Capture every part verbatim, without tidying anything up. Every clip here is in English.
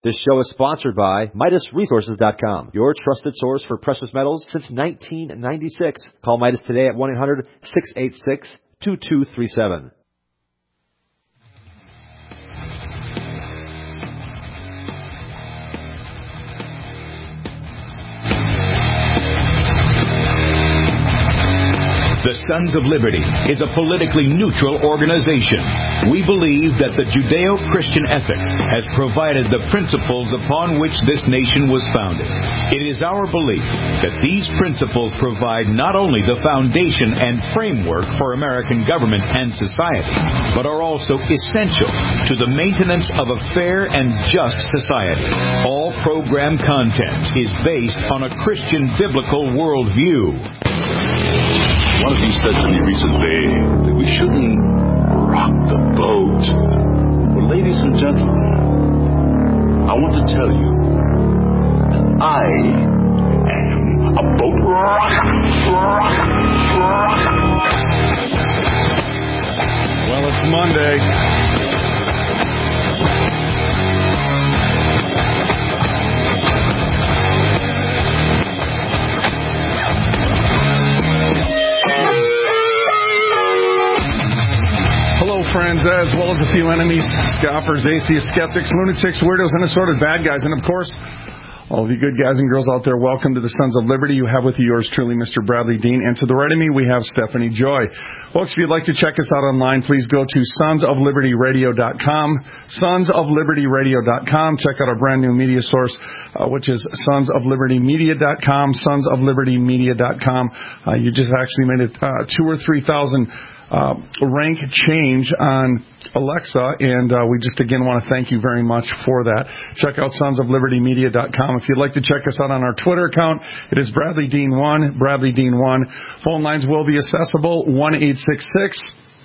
This show is sponsored by Midas Resources dot com, your trusted source for precious metals since nineteen ninety-six. Call Midas today at one eight hundred, six eight six, two two three seven. The Sons of Liberty is a politically neutral organization. We believe that the Judeo-Christian ethic has provided the principles upon which this nation was founded. It is our belief that these principles provide not only the foundation and framework for American government and society, but are also essential to the maintenance of a fair and just society. All program content is based on a Christian biblical worldview. One of you said to me recently that we shouldn't rock the boat. Well, ladies and gentlemen, I want to tell you that I am a boat rocker. rocker, rocker. Well, it's Monday. Friends, as well as a few enemies, scoffers, atheists, skeptics, lunatics, weirdos, and assorted bad guys. And of course, all of you good guys and girls out there, welcome to the Sons of Liberty. You have with you yours truly, Mister Bradley Dean. And to the right of me, we have Stephanie Joy. Folks, if you'd like to check us out online, please go to sons of liberty radio dot com. sons of liberty radio dot com. Check out our brand new media source, uh, which is sons of liberty media dot com. sons of liberty media dot com. Uh, you just actually made it uh, two or three thousand Uh, rank change on Alexa, and uh, we just again want to thank you very much for that. Check out sons of liberty media dot com. If you'd like to check us out on our Twitter account, it is Bradley Dean one, Bradley Dean one. Phone lines will be accessible, one eight six six,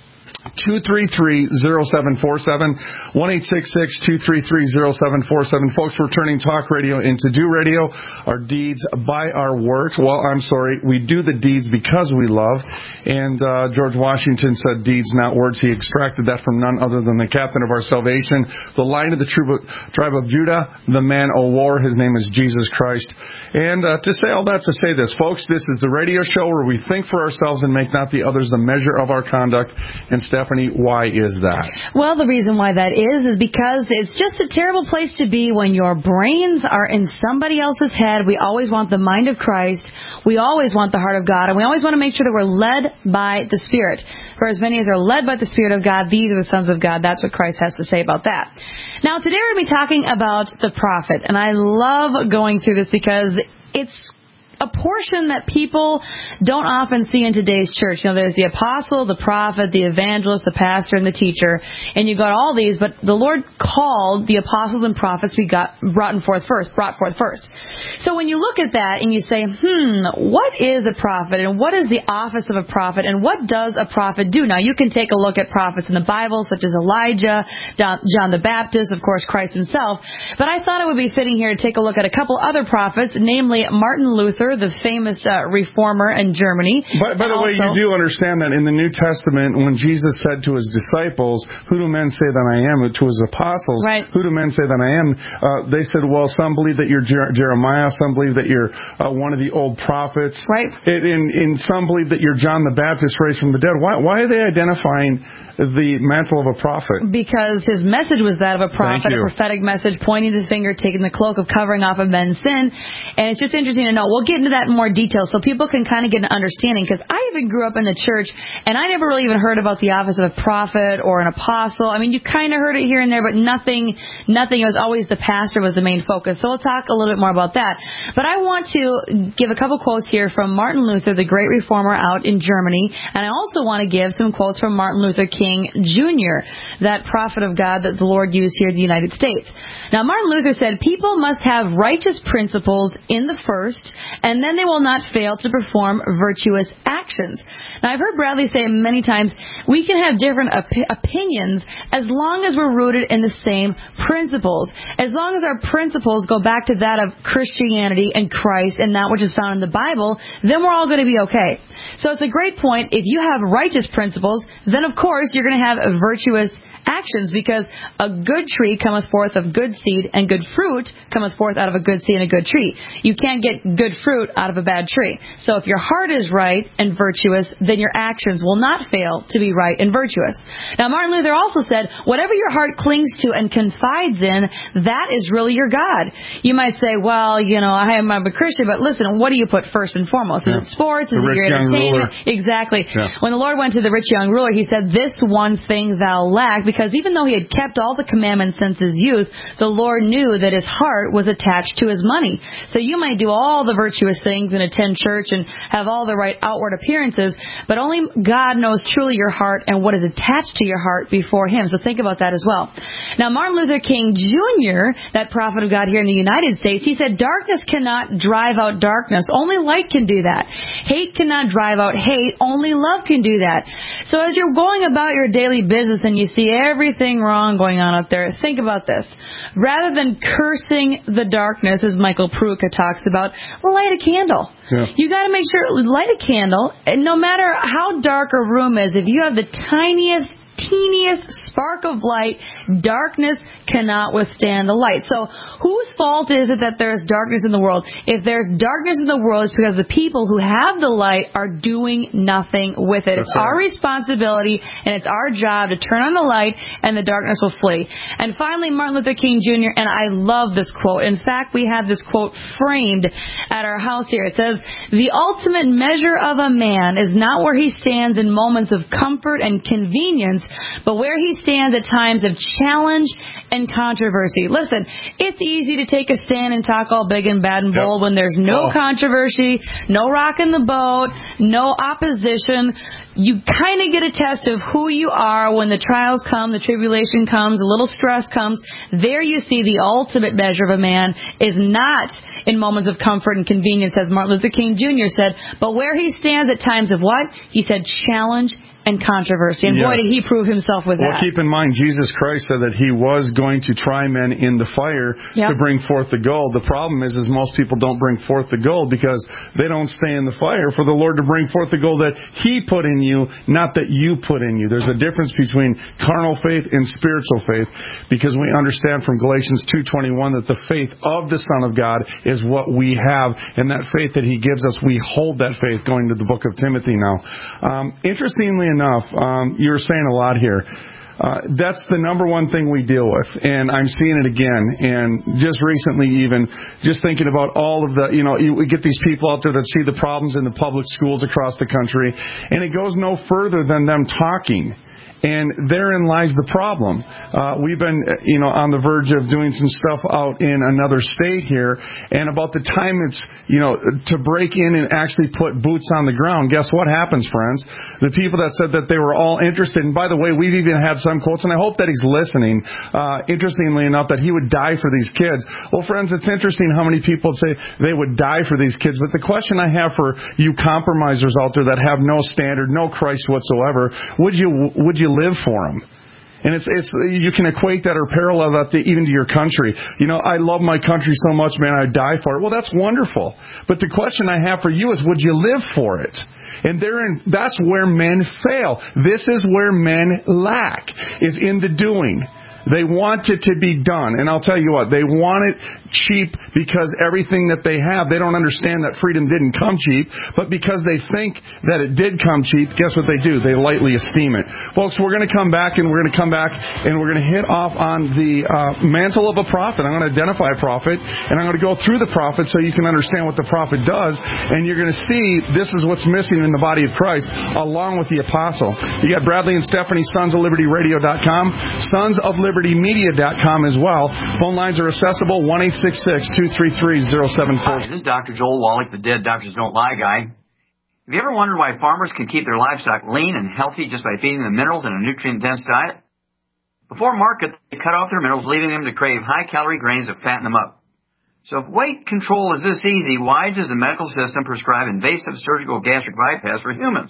two three three, zero seven four seven, one eight six six, two three three, zero seven four seven. Folks, we're turning talk radio into do radio. Our deeds by our works. Well, I'm sorry, we do the deeds because we love. And uh, George Washington said deeds, not words. He extracted that from none other than the captain of our salvation, the Lion of the tribe of Judah, the man of war. His name is Jesus Christ. And uh, to say all that, to say this, folks, this is the radio show where we think for ourselves and make not the others the measure of our conduct. And Stephanie, why is that? Well, the reason why that is is because it's just a terrible place to be when your brains are in somebody else's head. We always want the mind of Christ. We always want the heart of God. And we always want to make sure that we're led by the Spirit. For as many as are led by the Spirit of God, these are the sons of God. That's what Christ has to say about that. Now, today we're going to be talking about the prophet. And I love going through this because it's a portion that people don't often see in today's church. You know, there's the apostle, the prophet, the evangelist, the pastor, and the teacher. And you've got all these, but the Lord called the apostles and prophets we got brought forth first, brought forth first. So when you look at that and you say, hmm, what is a prophet and what is the office of a prophet and what does a prophet do? Now, you can take a look at prophets in the Bible, such as Elijah, John the Baptist, of course, Christ himself. But I thought it would be fitting here to take a look at a couple other prophets, namely Martin Luther, the famous uh, reformer in Germany. By, by the also, way, you do understand that in the New Testament, when Jesus said to his disciples, who do men say that I am? To his apostles, right. Who do men say that I am? Uh, they said, well, some believe that you're Jer- Jeremiah, some believe that you're uh, one of the old prophets. Right. And, and, and some believe that you're John the Baptist raised from the dead. Why, why are they identifying the mantle of a prophet? Because his message was that of a prophet, a prophetic message, pointing the finger, taking the cloak of covering off of men's sin. And it's just interesting to know. We'll get into that in more detail so people can kind of get an understanding. Because I even grew up in the church, and I never really even heard about the office of a prophet or an apostle. I mean, you kind of heard it here and there, but nothing, nothing. It was always the pastor was the main focus. So we'll talk a little bit more about that. But I want to give a couple quotes here from Martin Luther, the great reformer out in Germany. And I also want to give some quotes from Martin Luther King Junior, that prophet of God that the Lord used here in the United States. Now, Martin Luther said, people must have righteous principles in the first, and then they will not fail to perform virtuous actions. Now, I've heard Bradley say many times, we can have different op- opinions as long as we're rooted in the same principles. As long as our principles go back to that of Christianity and Christ and that which is found in the Bible, then we're all going to be okay. So it's a great point. If you have righteous principles, then of course you're going to have virtuous actions, because a good tree cometh forth of good seed, and good fruit cometh forth out of a good seed and a good tree. You can't get good fruit out of a bad tree. So if your heart is right and virtuous, then your actions will not fail to be right and virtuous. Now, Martin Luther also said, whatever your heart clings to and confides in, that is really your God. You might say, well, you know, I am I'm a Christian, but listen, what do you put first and foremost? Is yeah. it sports? Is the it your entertainment? Exactly. Yeah. When the Lord went to the rich young ruler, he said, this one thing thou lack, because even though he had kept all the commandments since his youth, the Lord knew that his heart was attached to his money. So you might do all the virtuous things and attend church and have all the right outward appearances, but only God knows truly your heart and what is attached to your heart before him. So think about that as well. Now, Martin Luther King Junior, that prophet of God here in the United States, he said, darkness cannot drive out darkness. Only light can do that. Hate cannot drive out hate. Only love can do that. So as you're going about your daily business and you see everything wrong going on out there, think about this. Rather than cursing the darkness, as Michael Pruitt talks about, light a candle. Yeah. You got to make sure, light a candle, and no matter how dark a room is, if you have the tiniest, teeniest spark of light, darkness cannot withstand the light. So whose fault is it that there's darkness in the world? If there's darkness in the world, it's because the people who have the light are doing nothing with it. That's it's right. Our responsibility, and it's our job to turn on the light, and the darkness will flee. And finally, Martin Luther King Junior, and I love this quote. In fact, we have this quote framed at our house here. It says, the ultimate measure of a man is not where he stands in moments of comfort and convenience, but where he stands at times of challenge and controversy. Listen, it's easy to take a stand and talk all big and bad and bold yep. when there's no oh. controversy, no rocking the boat, no opposition. You kind of get a test of who you are when the trials come, the tribulation comes, a little stress comes. There you see the ultimate measure of a man is not in moments of comfort and convenience, as Martin Luther King Junior said, but where he stands at times of what? He said challenge and controversy. And yes. boy, did he prove himself with well, that. Well, keep in mind, Jesus Christ said that he was going to try men in the fire yep. to bring forth the gold. The problem is, is most people don't bring forth the gold because they don't stay in the fire for the Lord to bring forth the gold that he put in you, not that you put in you. There's a difference between carnal faith and spiritual faith, because we understand from Galatians two twenty-one that the faith of the Son of God is what we have, and that faith that he gives us, we hold that faith, going to the book of Timothy now. Um, interestingly enough, um, you were saying a lot here. Uh, that's the number one thing we deal with, and I'm seeing it again. And just recently, even just thinking about all of the, you know, you, we get these people out there that see the problems in the public schools across the country, and it goes no further than them talking. And therein lies the problem. Uh, we've been, you know, on the verge of doing some stuff out in another state here, and about the time it's, you know, to break in and actually put boots on the ground, guess what happens, friends? The people that said that they were all interested, and by the way, we've even had some quotes, and I hope that he's listening, uh, interestingly enough, that he would die for these kids. Well, friends, it's interesting how many people say they would die for these kids, but the question I have for you compromisers out there that have no standard, no Christ whatsoever, would you, would you live for him? And it's, it's, you can equate that or parallel that to, even to your country. You know, I love my country so much, man, I'd die for it. Well, that's wonderful. But the question I have for you is, would you live for it? And therein, that's where men fail. This is where men lack, is in the doing. They want it to be done. And I'll tell you what, they want it cheap because everything that they have, they don't understand that freedom didn't come cheap, but because they think that it did come cheap, guess what they do? They lightly esteem it. Folks, we're going to come back, and we're going to come back, and we're going to hit off on the uh, mantle of a prophet. I'm going to identify a prophet, and I'm going to go through the prophet so you can understand what the prophet does, and you're going to see this is what's missing in the body of Christ, along with the apostle. You got Bradley and Stephanie, sons of liberty radio dot com, sons of liberty media dot com as well. Phone lines are accessible, one eight six six, two three three, zero seven four. Hi, this is Doctor Joel Wallach, the Dead Doctors Don't Lie guy. Have you ever wondered why farmers can keep their livestock lean and healthy just by feeding them minerals in a nutrient-dense diet? Before market, they cut off their minerals, leaving them to crave high-calorie grains that fatten them up. So if weight control is this easy, why does the medical system prescribe invasive surgical gastric bypass for humans?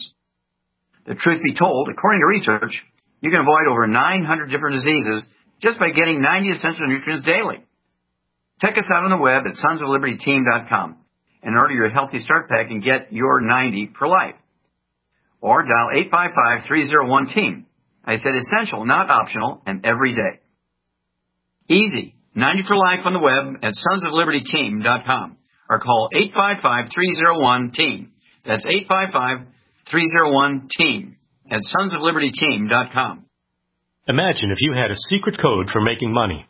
The truth be told, according to research, you can avoid over nine hundred different diseases just by getting ninety essential nutrients daily. Check us out on the web at sons of liberty team dot com and order your Healthy Start Pack and get your ninety for life. Or dial eight five five, three oh one, team. I said essential, not optional, and every day. Easy. ninety for life on the web at sons of liberty team dot com or call eight five five, three oh one, team. That's eight five five, three oh one, team at sons of liberty team dot com. Imagine if you had a secret code for making money.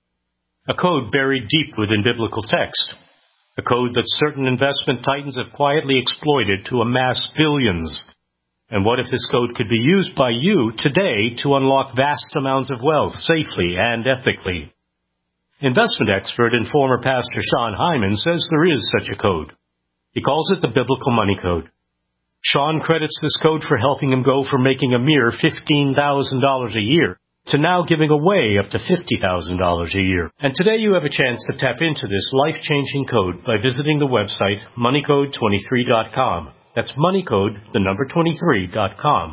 A code buried deep within biblical text. A code that certain investment titans have quietly exploited to amass billions. And what if this code could be used by you today to unlock vast amounts of wealth safely and ethically? Investment expert and former pastor Sean Hyman says there is such a code. He calls it the Biblical Money Code. Sean credits this code for helping him go from making a mere fifteen thousand dollars a year to now giving away up to fifty thousand dollars a year. And today you have a chance to tap into this life-changing code by visiting the website money code twenty-three dot com. That's moneycode, the number twenty-three dot com.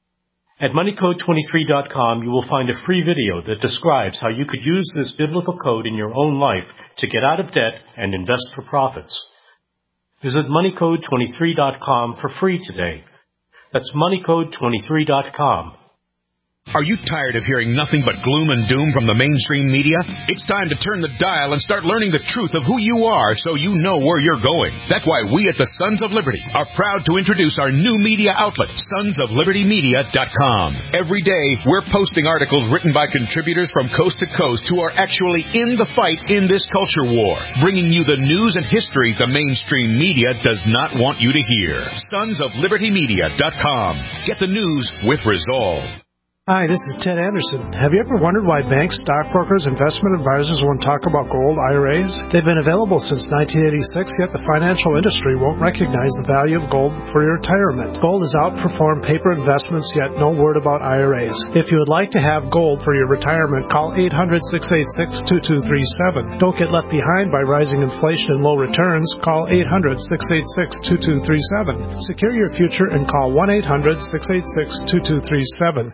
At money code twenty-three dot com, you will find a free video that describes how you could use this biblical code in your own life to get out of debt and invest for profits. Visit money code twenty-three dot com for free today. That's money code twenty-three dot com. Are you tired of hearing nothing but gloom and doom from the mainstream media? It's time to turn the dial and start learning the truth of who you are so you know where you're going. That's why we at the Sons of Liberty are proud to introduce our new media outlet, sons of liberty media dot com. Every day, we're posting articles written by contributors from coast to coast who are actually in the fight in this culture war, bringing you the news and history the mainstream media does not want you to hear. sons of liberty media dot com. Get the news with resolve. Hi, this is Ted Anderson. Have you ever wondered why banks, stockbrokers, investment advisors won't talk about gold I R As? They've been available since nineteen eighty-six, yet the financial industry won't recognize the value of gold for your retirement. Gold has outperformed paper investments, yet no word about I R As. If you would like to have gold for your retirement, call eight hundred, six eight six, two two three seven. Don't get left behind by rising inflation and low returns. Call eight hundred, six eight six, two two three seven. Secure your future and call one eight hundred, six eight six, two two three seven.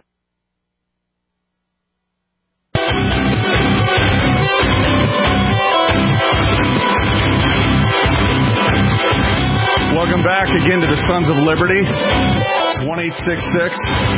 Welcome back again to the Sons of Liberty. one eight six six,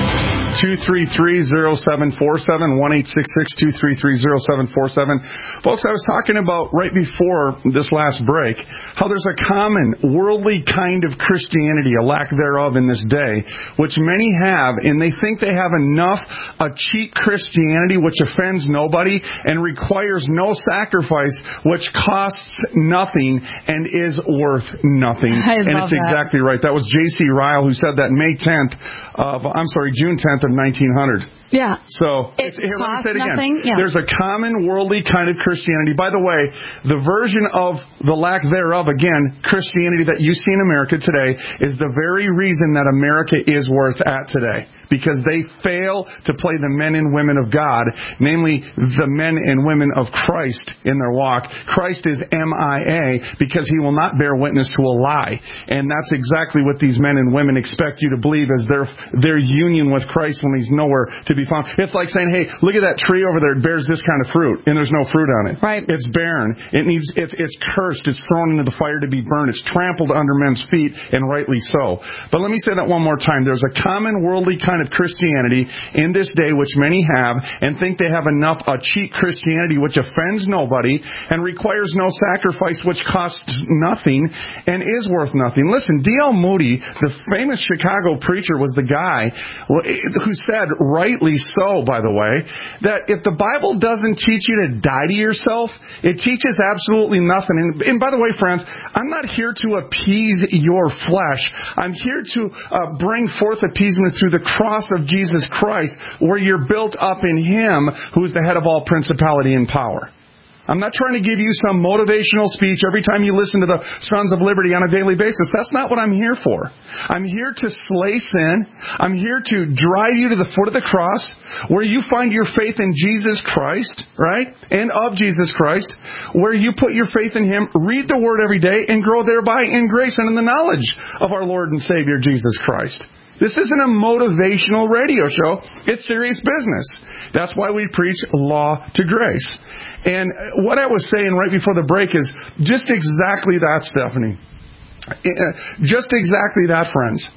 two three three, zero seven four seven, one eight six six, two three three, zero seven four seven. Folks, I was talking about right before this last break how there's a common worldly kind of Christianity, a lack thereof in this day, which many have, and they think they have enough a cheap Christianity which offends nobody and requires no sacrifice, which costs nothing and is worth nothing. I And love it's that. exactly right. That was J C Ryle who said that May tenth of, I'm sorry, June tenth of nineteen hundred. Yeah. So, It it's, here, let me costs say it again. nothing, yeah. There's a common worldly kind of Christianity. By the way, the version of the lack thereof, again, Christianity that you see in America today is the very reason that America is where it's at today. Because they fail to play the men and women of God, namely the men and women of Christ in their walk. Christ is M I A because he will not bear witness to a lie. And that's exactly what these men and women expect you to believe is their, their union with Christ when he's nowhere to be found. It's like saying, hey, look at that tree over there. It bears this kind of fruit, and there's no fruit on it. Right. It's barren. It needs. It's, it's cursed. It's thrown into the fire to be burned. It's trampled under men's feet, and rightly so. But let me say that one more time. There's a common worldly kind of Christianity in this day which many have and think they have enough a cheap Christianity which offends nobody and requires no sacrifice, which costs nothing and is worth nothing. Listen, D L Moody, the famous Chicago preacher, was the guy who said, rightly so, by the way, that if the Bible doesn't teach you to die to yourself, it teaches absolutely nothing. And, and by the way, friends, I'm not here to appease your flesh. I'm here to uh, bring forth appeasement through the cross of Jesus Christ, where you're built up in him who is the head of all principality and power. I'm not trying to give you some motivational speech every time you listen to the Sons of Liberty on a daily basis. That's not what I'm here for. I'm here to slay sin. I'm here to drive you to the foot of the cross where you find your faith in Jesus Christ, right? And of Jesus Christ, where you put your faith in him, read the word every day, and grow thereby in grace and in the knowledge of our Lord and Savior Jesus Christ. This isn't a motivational radio show. It's serious business. That's why we preach law to grace. And what I was saying right before the break is just exactly that, Stephanie. Just exactly that, friends.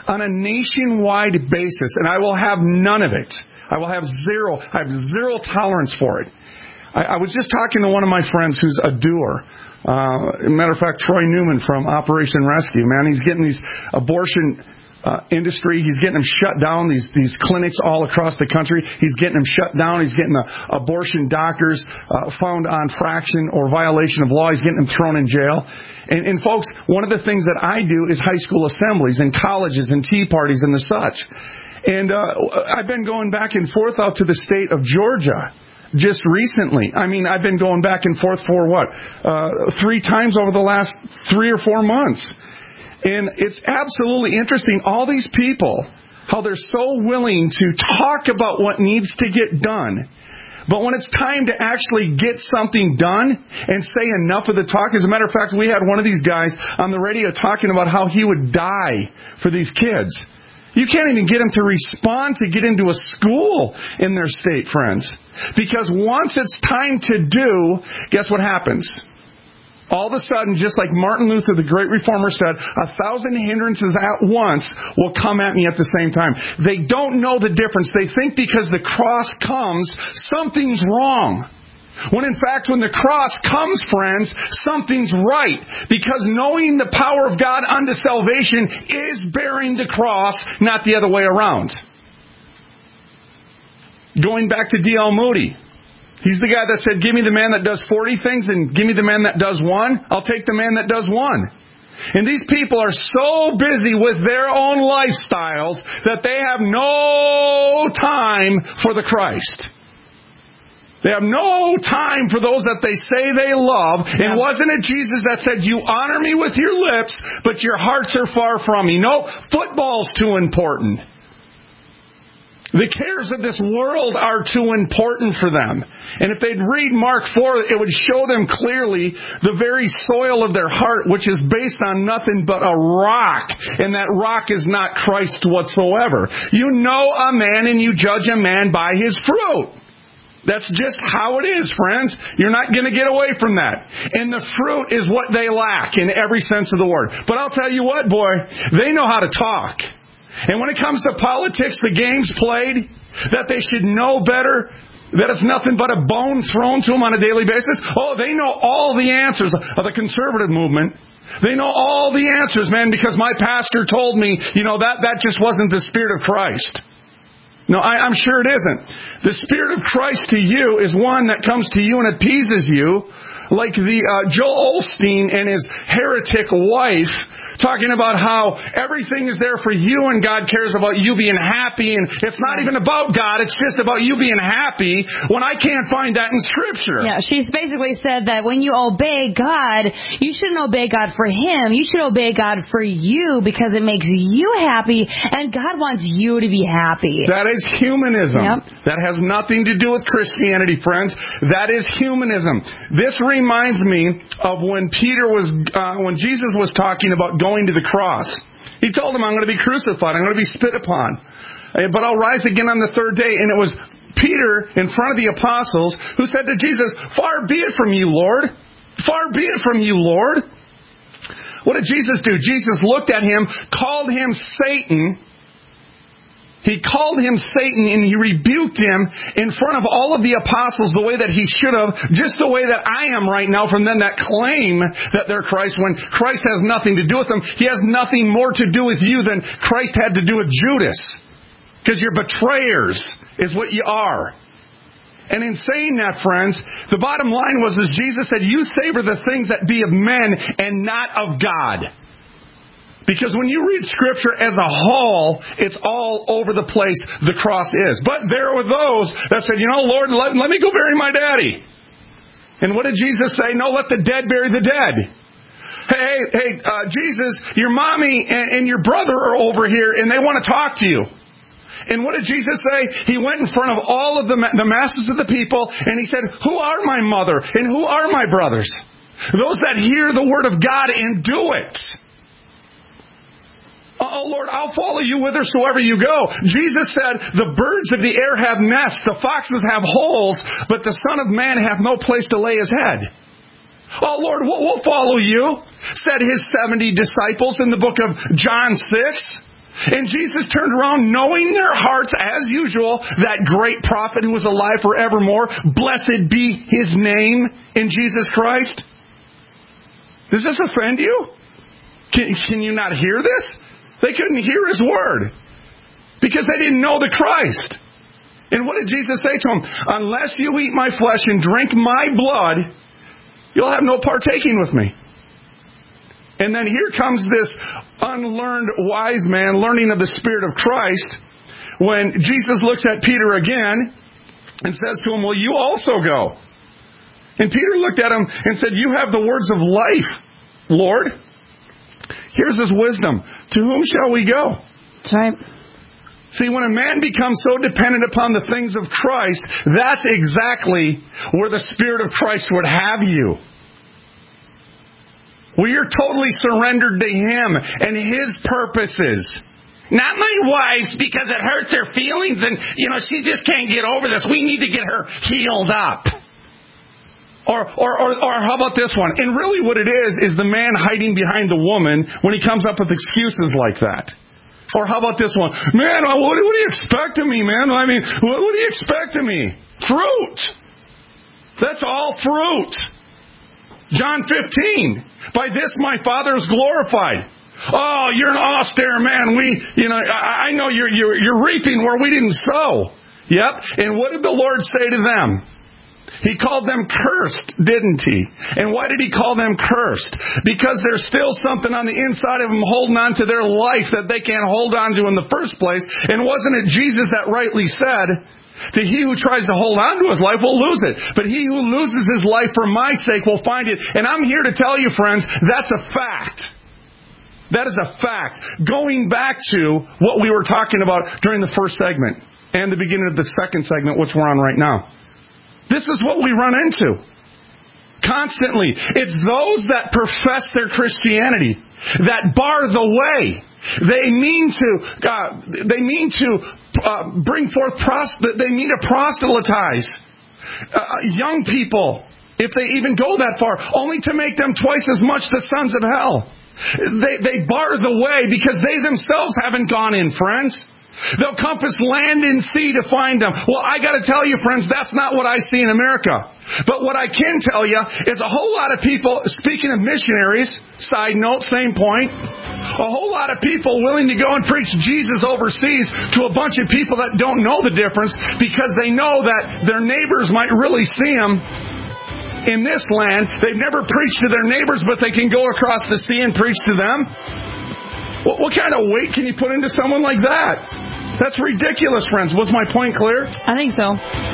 on a nationwide basis, and I will have none of it. I will have zero. I have zero tolerance for it. I, I was just talking to one of my friends who's a doer. Uh, matter of fact, Troy Newman from Operation Rescue, man, he's getting these abortion uh, industry. He's getting them shut down, these these clinics all across the country. He's getting them shut down. He's getting the abortion doctors uh, found on fraction or violation of law. He's getting them thrown in jail. And, and folks, one of the things that I do is high school assemblies and colleges and tea parties and the such. And uh, I've been going back and forth out to the state of Georgia just recently. I mean, I've been going back and forth for what? Uh, three times over the last three or four months. And it's absolutely interesting. All these people, how they're so willing to talk about what needs to get done. But when it's time to actually get something done and say enough of the talk. As a matter of fact, we had one of these guys on the radio talking about how he would die for these kids. You can't even get them to respond to get into a school in their state, friends. Because once it's time to do, guess what happens? All of a sudden, just like Martin Luther, the great reformer, said, a thousand hindrances at once will come at me at the same time. They don't know the difference. They think because the cross comes, something's wrong. When in fact, when the cross comes, friends, something's right. Because knowing the power of God unto salvation is bearing the cross, not the other way around. Going back to D L Moody. He's the guy that said, give me the man that does forty things and give me the man that does one. I'll take the man that does one. And these people are so busy with their own lifestyles that they have no time for the Christ. They have no time for those that they say they love. Yeah. And wasn't it Jesus that said, you honor me with your lips, but your hearts are far from me? No, football's too important. The cares of this world are too important for them. And if they'd read Mark four, it would show them clearly the very soil of their heart, which is based on nothing but a rock. And that rock is not Christ whatsoever. You know a man and you judge a man by his fruit. That's just how it is, friends. You're not going to get away from that. And the fruit is what they lack in every sense of the word. But I'll tell you what, boy, they know how to talk. And when it comes to politics, the game's played, that they should know better, that it's nothing but a bone thrown to them on a daily basis. Oh, they know all the answers of the conservative movement. They know all the answers, man, because my pastor told me, you know, that, that just wasn't the Spirit of Christ. No, I, I'm sure it isn't. The Spirit of Christ to you is one that comes to you and appeases you, like the uh, Joel Osteen and his heretic wife, talking about how everything is there for you and God cares about you being happy, and it's not even about God, it's just about you being happy, when I can't find that in Scripture. Yeah, she's basically said that when you obey God, you shouldn't obey God for Him, you should obey God for you, because it makes you happy, and God wants you to be happy. That is humanism. Yep. That has nothing to do with Christianity, friends. That is humanism. This reminds me of when Peter was, uh, when Jesus was talking about going to the cross. He told him, I'm going to be crucified. I'm going to be spit upon. But I'll rise again on the third day. And it was Peter in front of the apostles who said to Jesus, far be it from you, Lord. Far be it from you, Lord. What did Jesus do? Jesus looked at him, called him Satan. He called him Satan and he rebuked him in front of all of the apostles the way that he should have, just the way that I am right now from them that claim that they're Christ when Christ has nothing to do with them. He has nothing more to do with you than Christ had to do with Judas. Because you're betrayers is what you are. And in saying that, friends, the bottom line was, as Jesus said, you savor the things that be of men and not of God. Because when you read Scripture as a whole, it's all over the place the cross is. But there were those that said, you know, Lord, let, let me go bury my daddy. And what did Jesus say? No, let the dead bury the dead. Hey, hey, uh, Jesus, your mommy and, and your brother are over here and they want to talk to you. And what did Jesus say? He went in front of all of the, the masses of the people and he said, who are my mother and who are my brothers? Those that hear the word of God and do it. Oh, Lord, I'll follow you whithersoever you go. Jesus said, the birds of the air have nests, the foxes have holes, but the Son of Man hath no place to lay his head. Oh, Lord, we'll follow you, said his seventy disciples in the book of John six. And Jesus turned around, knowing their hearts, as usual, that great prophet who was alive forevermore, blessed be his name in Jesus Christ. Does this offend you? Can, can you not hear this? They couldn't hear his word because they didn't know the Christ. And what did Jesus say to them? Unless you eat my flesh and drink my blood, you'll have no partaking with me. And then here comes this unlearned wise man learning of the Spirit of Christ when Jesus looks at Peter again and says to him, will you also go? And Peter looked at him and said, you have the words of life, Lord. Here's his wisdom. To whom shall we go? That's right. See, when a man becomes so dependent upon the things of Christ, that's exactly where the Spirit of Christ would have you. We are totally surrendered to Him and His purposes. Not my wife's because it hurts her feelings and, you know, she just can't get over this. We need to get her healed up. Or, or, or, or how about this one? And really what it is, is the man hiding behind the woman when he comes up with excuses like that. Or how about this one? Man, what, what do you expect of me, man? I mean, what, what do you expect of me? Fruit. That's all fruit. John fifteen. By this my Father is glorified. Oh, you're an austere man. We, you know, I, I know you're, you're, you're reaping where we didn't sow. Yep. And what did the Lord say to them? He called them cursed, didn't he? And why did he call them cursed? Because there's still something on the inside of them holding on to their life that they can't hold on to in the first place. And wasn't it Jesus that rightly said, to he who tries to hold on to his life will lose it. But he who loses his life for my sake will find it. And I'm here to tell you, friends, that's a fact. That is a fact. Going back to what we were talking about during the first segment and the beginning of the second segment, which we're on right now. This is what we run into constantly. It's those that profess their Christianity that bar the way. They mean to uh, they mean to uh, bring forth pros- they mean to proselytize uh, young people, if they even go that far, only to make them twice as much the sons of hell. They they bar the way because they themselves haven't gone in, friends. They'll compass land and sea to find them. Well, I got to tell you, friends, that's not what I see in America. But what I can tell you is a whole lot of people, speaking of missionaries, side note, same point, a whole lot of people willing to go and preach Jesus overseas to a bunch of people that don't know the difference because they know that their neighbors might really see them in this land. They've never preached to their neighbors, but they can go across the sea and preach to them. What, what kind of weight can you put into someone like that? That's ridiculous, friends. Was my point clear? I think so.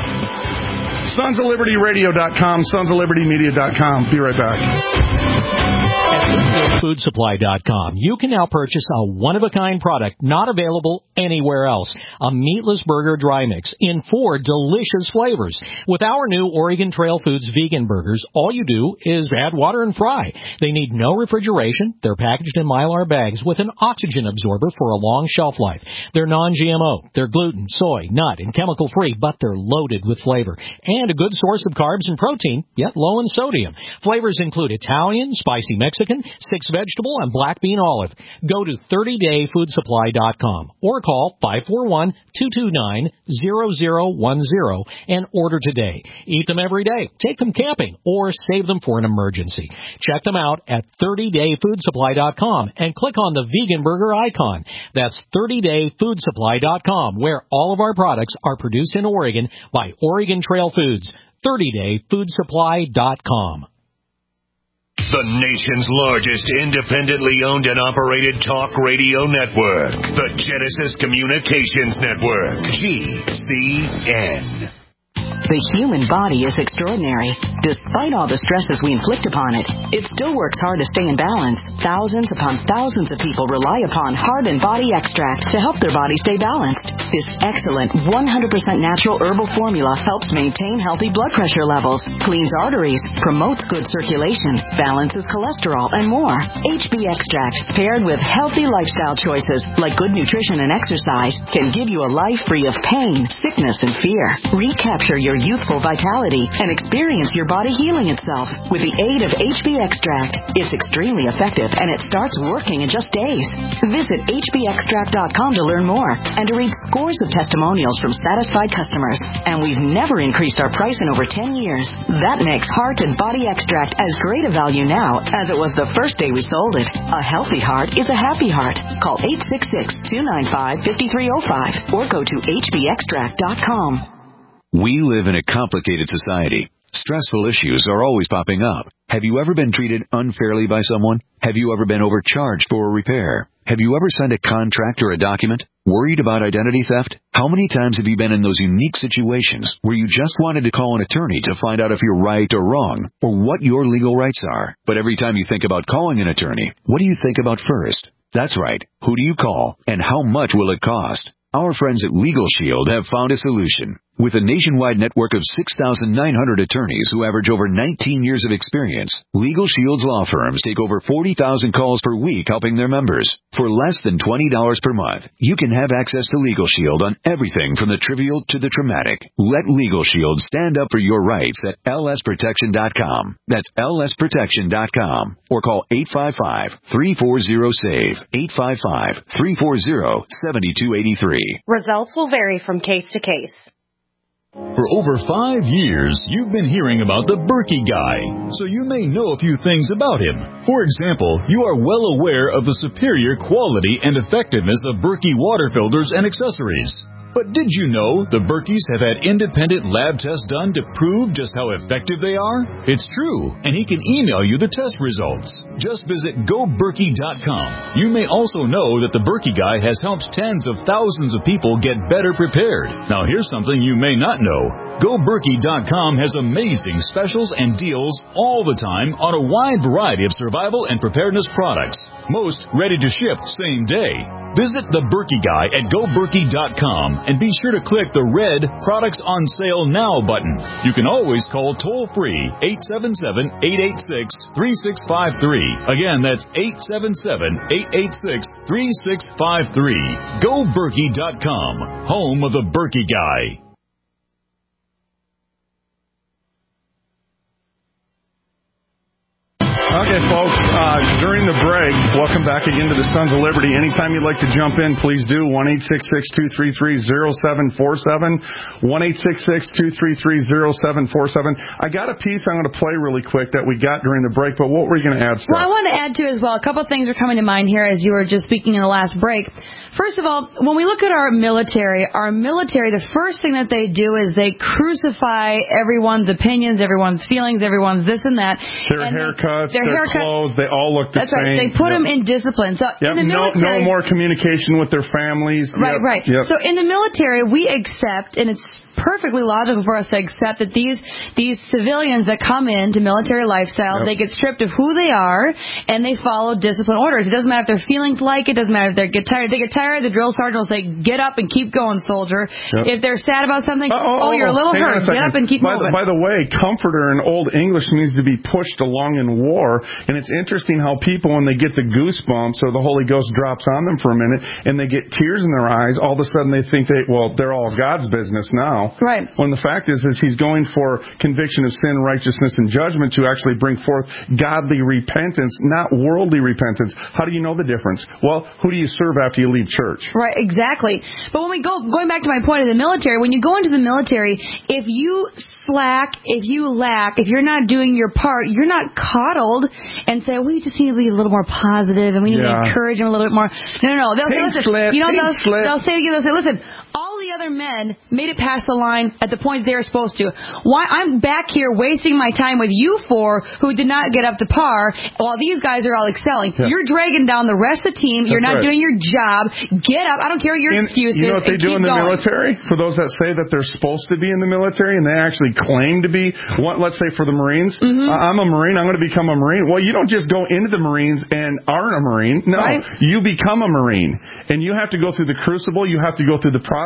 sons of liberty radio dot com, sons of liberty media dot com. Be right back. At food supply dot com, you can now purchase a one-of-a-kind product not available anywhere else. A meatless burger dry mix in four delicious flavors. With our new Oregon Trail Foods vegan burgers, all you do is add water and fry. They need no refrigeration. They're packaged in Mylar bags with an oxygen absorber for a long shelf life. They're non-G M O. They're gluten, soy, nut, and chemical-free, but they're loaded with flavor. And a good source of carbs and protein, yet low in sodium. Flavors include Italian, spicy Mexican, six vegetable, and black bean olive. Go to thirty day food supply dot com or call five four one, two two nine, zero zero one zero and order today. Eat them every day, take them camping, or save them for an emergency. Check them out at thirty day food supply dot com and click on the vegan burger icon. That's thirty day food supply dot com, where all of our products are produced in Oregon by Oregon Trail Foods. thirty day food supply dot com. The nation's largest independently owned and operated talk radio network. The Genesis Communications Network. G C N. The human body is extraordinary. Despite all the stresses we inflict upon it, it still works hard to stay in balance. Thousands upon thousands of people rely upon Heart and Body Extract to help their body stay balanced. This excellent one hundred percent natural herbal formula helps maintain healthy blood pressure levels, cleans arteries, promotes good circulation, balances cholesterol, and more. H B Extract, paired with healthy lifestyle choices like good nutrition and exercise, can give you a life free of pain, sickness, and fear. Recapture your youthful vitality and experience your body healing itself with the aid of H B Extract. It's extremely effective and it starts working in just days. Visit H B extract dot com to learn more and to read scores of testimonials from satisfied customers. And we've never increased our price in over ten years. That makes Heart and Body Extract as great a value now as it was the first day we sold it. A healthy heart is a happy heart. Call eight six six, two nine five, five three zero five or go to H B extract dot com. We live in a complicated society. Stressful issues are always popping up. Have you ever been treated unfairly by someone? Have you ever been overcharged for a repair? Have you ever signed a contract or a document? Worried about identity theft? How many times have you been in those unique situations where you just wanted to call an attorney to find out if you're right or wrong, or what your legal rights are? But every time you think about calling an attorney, what do you think about first? That's right. Who do you call, and how much will it cost? Our friends at Legal Shield have found a solution. With a nationwide network of six thousand nine hundred attorneys who average over nineteen years of experience, Legal Shield's law firms take over forty thousand calls per week helping their members. For less than twenty dollars per month, you can have access to Legal Shield on everything from the trivial to the traumatic. Let Legal Shield stand up for your rights at L S protection dot com. That's L S protection dot com. Or call eight five five, three four zero, S A V E, eight five five, three four zero, seven two eight three. Results will vary from case to case. For over five years, you've been hearing about the Berkey Guy, so you may know a few things about him. For example, you are well aware of the superior quality and effectiveness of Berkey water filters and accessories. But did you know the Berkeys have had independent lab tests done to prove just how effective they are? It's true, and he can email you the test results. Just visit go berkey dot com. You may also know that the Berkey Guy has helped tens of thousands of people get better prepared. Now here's something you may not know. go berkey dot com has amazing specials and deals all the time on a wide variety of survival and preparedness products. Most ready to ship same day. Visit the Berkey Guy at go berkey dot com and be sure to click the red Products on Sale Now button. You can always call toll-free eight seven seven, eight eight six, three six five three. Again, that's eight seven seven, eight eight six, three six five three. go berkey dot com, home of the Berkey Guy. Okay, folks, uh, during the break, welcome back again to the Sons of Liberty. Anytime you'd like to jump in, please do. one eight six six, two three three, zero seven four seven. one eight six six, two three three, zero seven four seven. I got a piece I'm going to play really quick that we got during the break, but what were you going to add, Steph? Well, I want to add to as well. A couple of things are coming to mind here as you were just speaking in the last break. First of all, when we look at our military, our military, the first thing that they do is they crucify everyone's opinions, everyone's feelings, everyone's this and that. Their and haircuts, they, their, their haircut, clothes, they all look the that's same. That's right. They put yep. them in discipline. So yep. in the no, military, no more communication with their families. Right, yep. right. Yep. So in the military, we accept, and it's perfectly logical for us to accept that these these civilians that come into military lifestyle, yep. they get stripped of who they are, and they follow discipline orders. It doesn't matter if their feelings like it. Doesn't matter if they get tired. If they get tired, the drill sergeant will say, "Get up and keep going, soldier." Yep. If they're sad about something, uh, oh, oh, you're a little hurt. A get up and keep by moving. The, by the way, comforter in Old English means to be pushed along in war, and it's interesting how people, when they get the goosebumps or the Holy Ghost drops on them for a minute, and they get tears in their eyes, all of a sudden they think they, well, they're all God's business now. Right. When the fact is, is he's going for conviction of sin, righteousness, and judgment to actually bring forth godly repentance, not worldly repentance. How do you know the difference? Well, who do you serve after you leave church? Right, exactly. But when we go, going back to my point of the military, when you go into the military, if you slack, if you lack, if you're not doing your part, you're not coddled and say, we just need to be a little more positive and we need yeah. to encourage them a little bit more. No, no, no. They'll hey, say, listen, slip, you know, hey, they'll, they'll say again, they'll say, listen, all the other men made it past the line at the point they were supposed to. Why I'm back here wasting my time with you four who did not get up to par while these guys are all excelling. Yeah. You're dragging down the rest of the team. You're That's not right. doing your job. Get up. I don't care what your and excuse you is. know what they do in the going. military? For those that say that they're supposed to be in the military and they actually claim to be, what, let's say for the Marines, mm-hmm. uh, I'm a Marine, I'm going to become a Marine. Well, you don't just go into the Marines and aren't a Marine. No, right. you become a Marine. And you have to go through the crucible. You have to go through the process of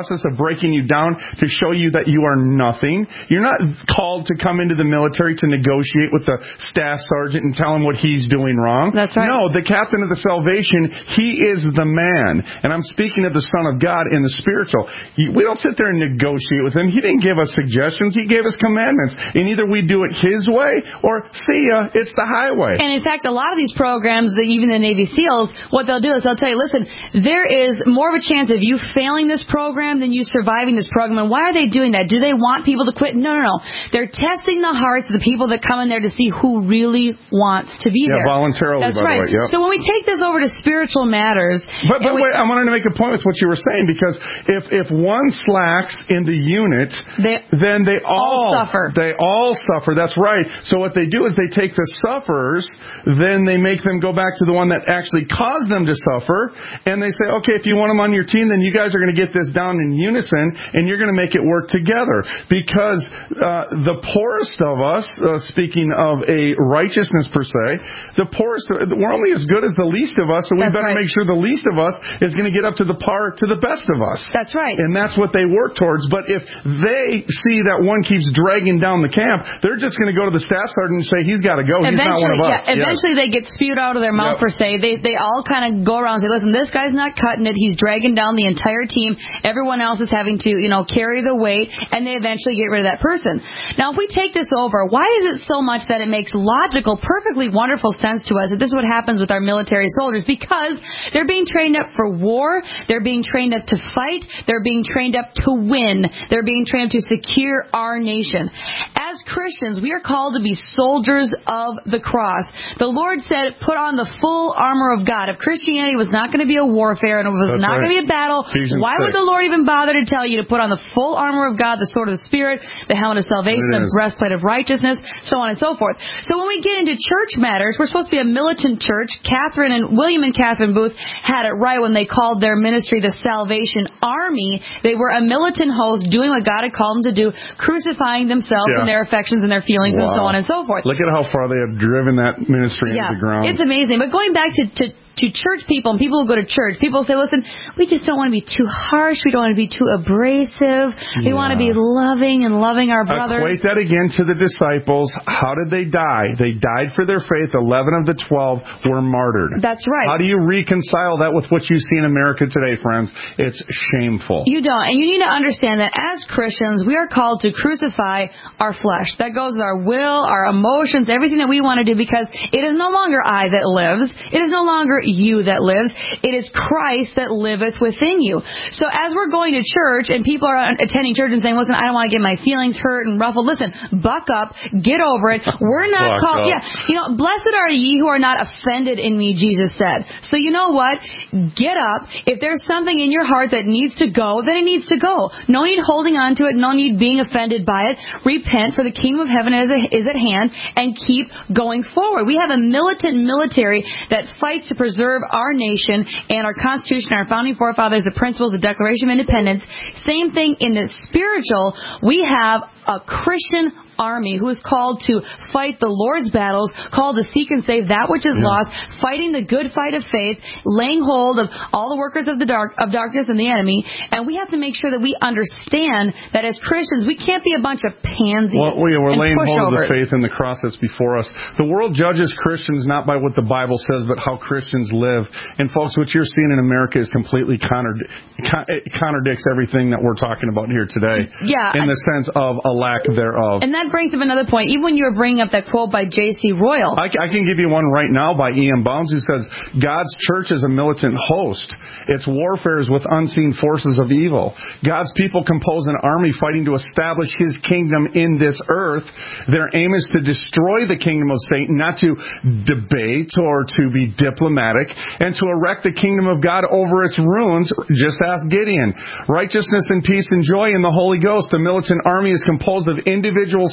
breaking you down to show you that you are nothing. You're not called to come into the military to negotiate with the staff sergeant and tell him what he's doing wrong. That's right. No, the captain of the salvation, he is the man. And I'm speaking of the Son of God in the spiritual. We don't sit there and negotiate with him. He didn't give us suggestions. He gave us commandments. And either we do it his way or, see ya, it's the highway. And in fact, a lot of these programs, even the Navy SEALs, what they'll do is they'll tell you, listen, there is more of a chance of you failing this program than you surviving this program. And why are they doing that? Do they want people to quit? No, no, no. They're testing the hearts of the people that come in there to see who really wants to be yeah, there. voluntarily, That's by right. the way. Yep. So when we take this over to spiritual matters... But, but we, wait, I wanted to make a point with what you were saying, because if if one slacks in the unit, they then they all, all suffer. They all suffer. That's right. So what they do is they take the sufferers, then they make them go back to the one that actually caused them to suffer, and they say, okay, if you want them on your team, then you guys are going to get this down in unison, and you're going to make it work together. Because uh, the poorest of us, uh, speaking of a righteousness per se, the poorest, we're only as good as the least of us, so we That's better right. make sure the least of us is going to get up to the par to the best of us. That's right. And that's what they work towards. But if they see that one keeps dragging down the camp, they're just going to go to the staff sergeant and say, he's got to go. He's not one of us. Yeah, eventually yes. they get spewed out of their mouth, Yep. per se. They they all kind of go around and say, listen, this guy's not cutting it. He's dragging down the entire team. Everyone else is having to, you know, carry the weight, and they eventually get rid of that person. Now, if we take this over, why is it so much that it makes logical, perfectly wonderful sense to us that this is what happens with our military soldiers? Because they're being trained up for war. They're being trained up to fight. They're being trained up to win. They're being trained to secure our nation. As Christians, we are called to be soldiers of the cross. The Lord said, put on the full armor of God. If Christianity was not going to be a warfare and it was That's not right. going to be a battle, Ephesians why six. would the Lord even bother to tell you to put on the full armor of God, the sword of the Spirit, the helmet of salvation, It the is. breastplate of righteousness, so on and so forth? So when we get into church matters, we're supposed to be a militant church. Catherine and William and Catherine Booth had it right when they called their ministry the Salvation Army. They were a militant host doing what God had called them to do, crucifying themselves Yeah. and their affections and their feelings Wow. and so on and so forth. Look at how far they have driven that ministry Yeah, into the ground. it's amazing. But going back to, to to church people and people who go to church, people say, listen, we just don't want to be too harsh. We don't want to be too abrasive. We Yeah. want to be loving and loving our brothers. Equate that again to the disciples. How did they die? They died for their faith. Eleven of the twelve were martyred. That's right. How do you reconcile that with what you see in America today, friends? It's shameful. You don't. And you need to understand that as Christians, we are called to crucify our flesh. That goes with our will, our emotions, everything that we want to do, because it is no longer I that lives. It is no longer you that lives. It is Christ that liveth within you. So as we're going to church and people are attending church and saying, listen, I don't want to get my feelings hurt and ruffled. Listen, buck up, get over it. We're not Buck called, up. yeah, you know, blessed are ye who are not offended in me, Jesus said. So you know what? Get up. If there's something in your heart that needs to go, then it needs to go. No need holding on to it. No need being offended by it. Repent, for the kingdom of heaven is, is at hand, and keep going forward. We have a militant military that fights to preserve our nation and our Constitution, our founding forefathers, the principles, the Declaration of Independence. Same thing in the spiritual. We have a Christian army who is called to fight the Lord's battles, called to seek and save that which is Yeah. lost, fighting the good fight of faith, laying hold of all the workers of the dark of darkness and the enemy. And we have to make sure that we understand that as Christians, we can't be a bunch of pansies. Well, we, we're and laying hold of the pushovers. faith in the cross that's before us. The world judges Christians not by what the Bible says, but how Christians live. And folks, what you're seeing in America is completely contrad- con- it contradicts everything that we're talking about here today. Yeah, In I- the sense of a lack thereof. And that brings up another point. Even when you were bringing up that quote by J C Royal. I, I can give you one right now by E M Bounds, who says, God's church is a militant host. Its warfare is with unseen forces of evil. God's people compose an army fighting to establish His kingdom in this earth. Their aim is to destroy the kingdom of Satan, not to debate or to be diplomatic, and to erect the kingdom of God over its ruins. Just ask Gideon. Righteousness and peace and joy in the Holy Ghost. The militant army is composed of individual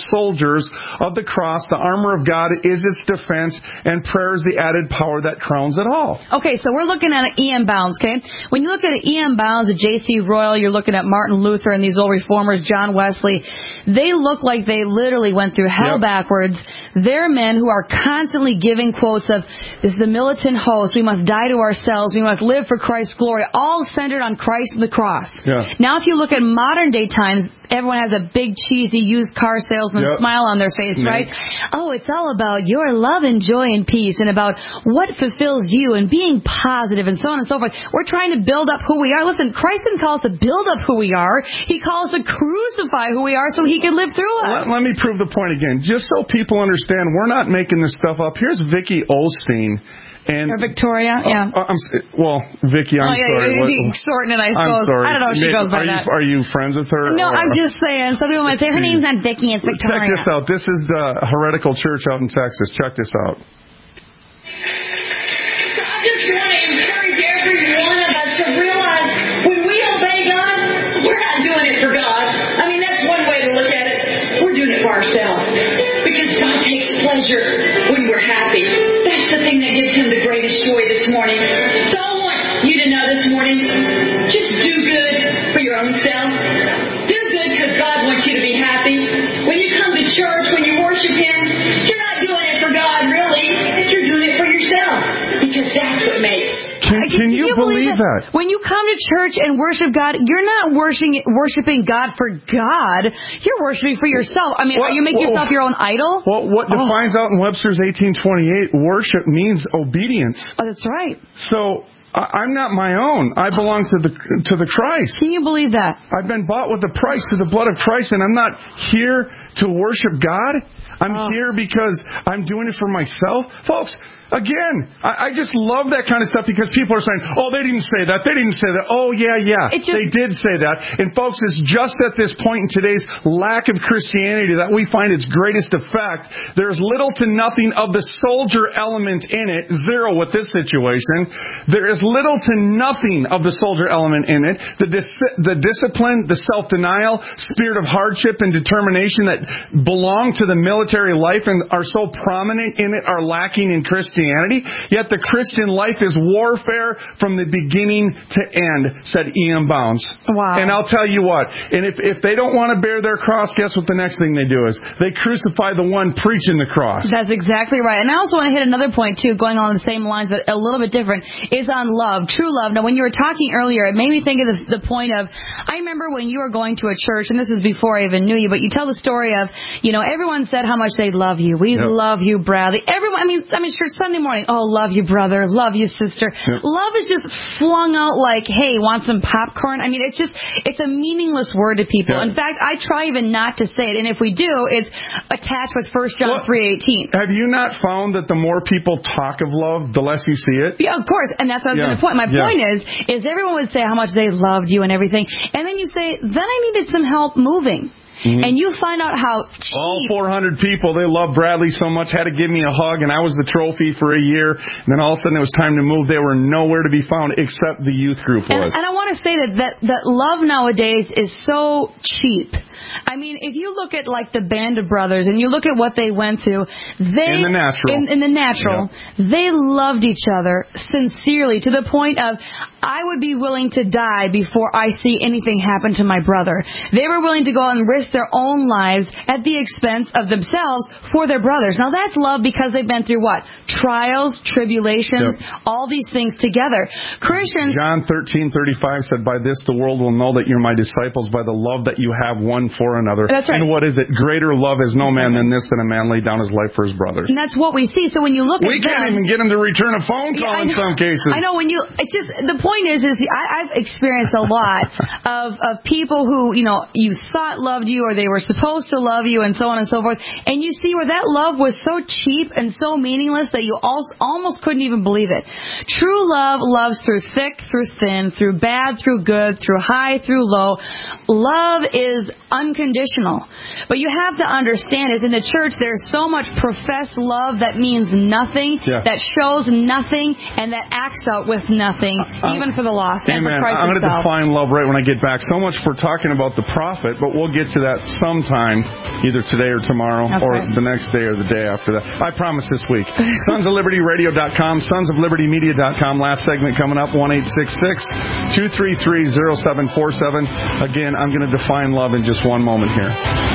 soldiers of the cross. The armor of God is its defense, and prayer is the added power that crowns it all. Okay, so we're looking at E M Bounds, okay? When you look at E M Bounds, a J C Royal, you're looking at Martin Luther and these old reformers, John Wesley. They look like they literally went through hell yep. backwards. They're men who are constantly giving quotes of, this is the militant host, we must die to ourselves, we must live for Christ's glory, all centered on Christ and the cross. Yeah. Now, if you look at modern day times, everyone has a big, cheesy, used car salesman yep. smile on their face, Snakes. right? Oh, it's all about your love and joy and peace and about what fulfills you and being positive and so on and so forth. We're trying to build up who we are. Listen, Christ didn't call us to build up who we are. He calls us to crucify who we are so he can live through us. Let, let me prove the point again. Just so people understand, we're not making this stuff up. Here's Vicky Osteen. And or Victoria, yeah. Uh, I'm, well, Vicky, I'm oh, yeah, sorry. You're being shorting it, I suppose. I'm sorry. I don't know if she Maybe, goes by are that. You, are you friends with her? No, or? I'm just saying. Some people might say her name's not Vicky, it's Victoria. Check this out. This is the heretical church out in Texas. Check this out. I just want to encourage every one of us to realize when we obey God, we're not doing it for God. I mean, that's one way to look at it. We're doing it for ourselves. Because God takes pleasure when we're happy. That's the thing that gives him the greatest joy this morning. So I want you to know this morning, just do good for your own self. Do good because God wants you to be happy. When you come to church, when you worship him, you're not doing it for God, really. You're doing it for yourself. Because that's what makes Can, can, can you, you believe, believe that? that? When you come to church and worship God, you're not worshiping worshiping God for God. You're worshiping for yourself. I mean, what, are you making yourself your own idol? Well, what oh. defines out in Webster's eighteen twenty-eight, worship means obedience. Oh, that's right. So I'm not my own. I belong to the to the Christ. Can you believe that? I've been bought with the price of the blood of Christ, and I'm not here to worship God. I'm oh. here because I'm doing it for myself. Folks, again, I, I just love that kind of stuff because people are saying, oh, they didn't say that. They didn't say that. Oh, yeah, yeah. Just, they did say that. And folks, it's just at this point in today's lack of Christianity that we find its greatest effect. There's little to nothing of the soldier element in it. Zero with this situation. There is little to nothing of the soldier element in it. The, dis- the discipline, the self-denial, spirit of hardship and determination that belong to the military life and are so prominent in it are lacking in Christianity. Yet the Christian life is warfare from the beginning to end, said E M Bounds. Wow. And I'll tell you what, and if, if they don't want to bear their cross, guess what the next thing they do is? They crucify the one preaching the cross. That's exactly right. And I also want to hit another point, too, going on the same lines, but a little bit different, is on love, true love. Now, when you were talking earlier, it made me think of the, the point of, I remember when you were going to a church, and this is before I even knew you, but you tell the story of, you know, everyone said how much they love you. We yep. love you, Bradley. Everyone, I mean, I mean, sure, Sunday morning, oh, love you, brother. Love you, sister. Yep. Love is just flung out like, hey, want some popcorn? I mean, it's just, it's a meaningless word to people. Yep. In fact, I try even not to say it. And if we do, it's attached with First John three eighteen. Have you not found that the more people talk of love, the less you see it? Yeah, of course. And that's what yeah. the point. My yeah. point is, is everyone would say how much they loved you and everything. And then you say, then I needed some help moving. Mm-hmm. And you find out how cheap. All four hundred people, they love Bradley so much, had to give me a hug, and I was the trophy for a year. And then all of a sudden it was time to move. They were nowhere to be found except the youth group was. And, and I want to say that, that, that love nowadays is so cheap. I mean, if you look at like the Band of Brothers and you look at what they went through, they in the natural, in, in the natural, yeah. they loved each other sincerely to the point of I would be willing to die before I see anything happen to my brother. They were willing to go out and risk their own lives at the expense of themselves for their brothers. Now that's love because they've been through what? Trials, tribulations, yep. all these things together. Christians. John thirteen thirty-five said, "By this the world will know that you're my disciples, by the love that you have one for another." That's right. And what is it? Greater love is no man than this, than a man lay down his life for his brother. And that's what we see. So when you look we at We can't them, even get him to return a phone call yeah, in some cases. I know when you, it's just, the point is, is I, I've experienced a lot of, of people who, you know, you thought loved you or they were supposed to love you and so on and so forth. And you see where that love was so cheap and so meaningless that you also, almost couldn't even believe it. True love loves through thick, through thin, through bad, through good, through high, through low. Love is unconditional. unconditional. But you have to understand is in the church there's so much professed love that means nothing, yeah. that shows nothing, and that acts out with nothing, uh, even for the lost amen. and for Christ I'm going to himself. define love right when I get back. So much for talking about the prophet, but we'll get to that sometime, either today or tomorrow, That's or right. the next day or the day after that. I promise this week. sons of liberty radio dot com, sons of liberty media dot com. Last segment coming up, one eight six six, two three three, zero seven four seven. Again, I'm going to define love in just one moment here.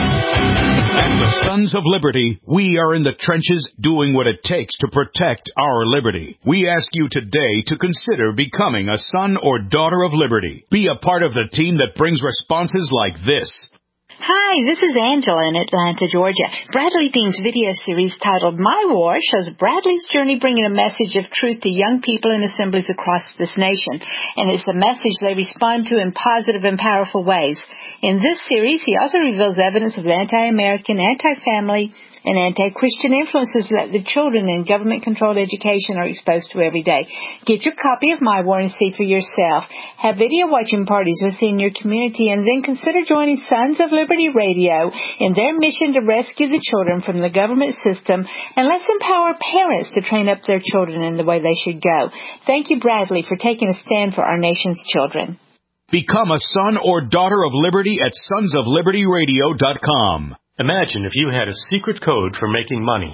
At the Sons of Liberty, we are in the trenches doing what it takes to protect our liberty. We ask you today to consider becoming a son or daughter of liberty. Be a part of the team that brings responses like this. Hi, this is Angela in Atlanta, Georgia. Bradley Dean's video series titled My War shows Bradley's journey bringing a message of truth to young people in assemblies across this nation. And it's a message they respond to in positive and powerful ways. In this series, he also reveals evidence of anti-American, anti-family, and anti-Christian influences that the children in government-controlled education are exposed to every day. Get your copy of My War and see for yourself. Have video watching parties within your community, and then consider joining Sons of Liberty Radio in their mission to rescue the children from the government system, and let's empower parents to train up their children in the way they should go. Thank you, Bradley, for taking a stand for our nation's children. Become a son or daughter of liberty at sons of liberty radio dot com. Imagine if you had a secret code for making money.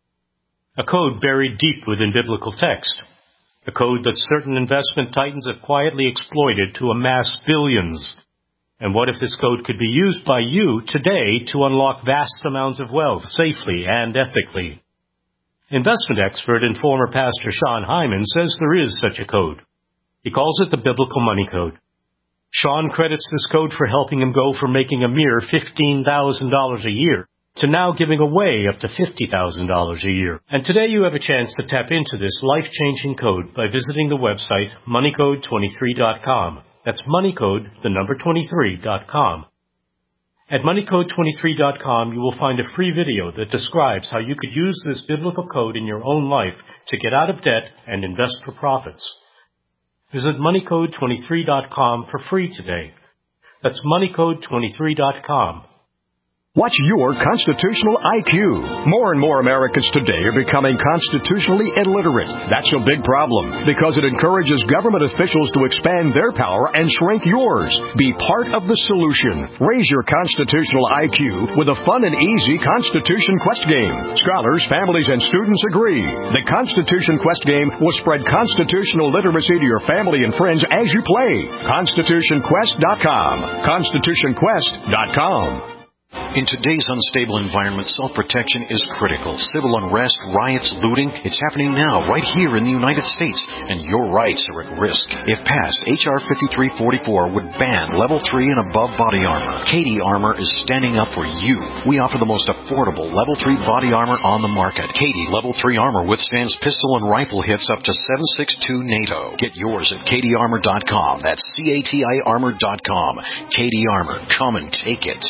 A code buried deep within biblical text. A code that certain investment titans have quietly exploited to amass billions. And what if this code could be used by you today to unlock vast amounts of wealth safely and ethically? Investment expert and former pastor Sean Hyman says there is such a code. He calls it the Biblical Money Code. Sean credits this code for helping him go from making a mere fifteen thousand dollars a year to now giving away up to fifty thousand dollars a year. And today you have a chance to tap into this life-changing code by visiting the website money code twenty-three dot com. That's moneycode, the number twenty-three dot com. At money code twenty-three dot com, you will find a free video that describes how you could use this biblical code in your own life to get out of debt and invest for profits. Visit money code twenty-three dot com for free today. That's money code twenty-three dot com. Watch your constitutional I Q. More and more Americans today are becoming constitutionally illiterate. That's a big problem because it encourages government officials to expand their power and shrink yours. Be part of the solution. Raise your constitutional I Q with a fun and easy Constitution Quest game. Scholars, families, and students agree. The Constitution Quest game will spread constitutional literacy to your family and friends as you play. constitution quest dot com. constitution quest dot com. In today's unstable environment, self-protection is critical. Civil unrest, riots, looting, it's happening now, right here in the United States, and your rights are at risk. If passed, H R fifty-three forty-four would ban Level three and above body armor. Katie Armor is standing up for you. We offer the most affordable Level three body armor on the market. Katie Level three armor withstands pistol and rifle hits up to seven six two NATO. Get yours at katie armor dot com. That's C A T I armor dot com. Katie Armor. Come and take it.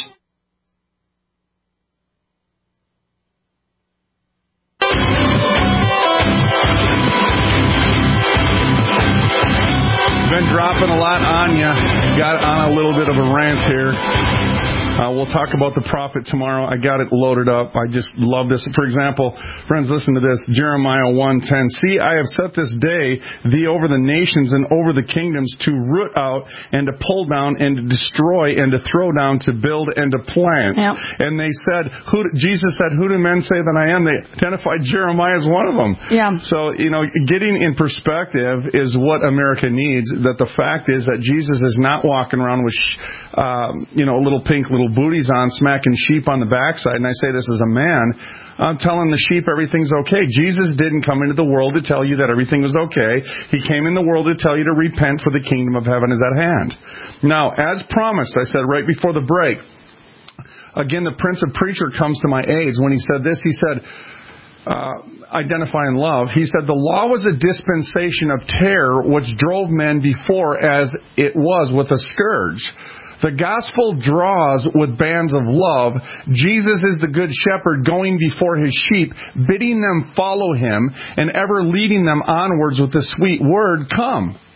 Been dropping a lot on you. Got on a little bit of a rant here. Uh, we'll talk about the prophet tomorrow. I got it loaded up. I just love this. For example, friends, listen to this. Jeremiah one ten. See, I have set this day thee over the nations and over the kingdoms to root out and to pull down and to destroy and to throw down, to build and to plant. Yep. And they said, who, Jesus said, who do men say that I am? They identified Jeremiah as one of them. Yeah. So, you know, getting in perspective is what America needs. That the fact is that Jesus is not walking around with, um, you know, little pink little booties on, smacking sheep on the backside. And I say this as a man. I'm telling the sheep everything's okay. Jesus didn't come into the world to tell you that everything was okay. He came in the world to tell you to repent, for the kingdom of heaven is at hand. Now, as promised, I said right before the break, again, the Prince of Preacher comes to my aid when he said this. He said, uh, identifying love, he said, the law was a dispensation of terror which drove men before as it was with a scourge. The gospel draws with bands of love. Jesus is the good shepherd going before his sheep, bidding them follow him and ever leading them onwards with the sweet word, come.